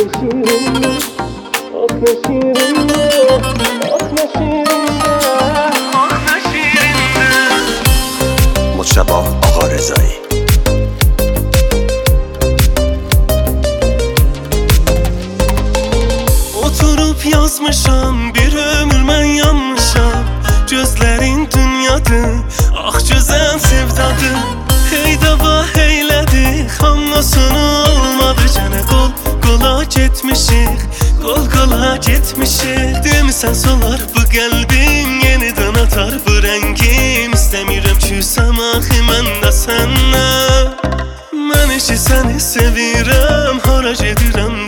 مجتبی آقارضایی. Oturup yazmışam bir ömür mən yanmışam. Gözlərin dünyadır, ah gözəl sevdadır. Hey dava heylədi, hammasını olmadı. Gənə qol-qola getmişik, qol-qola getmişik. Demisən solar bu qəlbim, yenidən atar bu rəngim. İstəmirəm küsəm axı mən də səndən. Mən işi səni sevirəm, hara gedirəm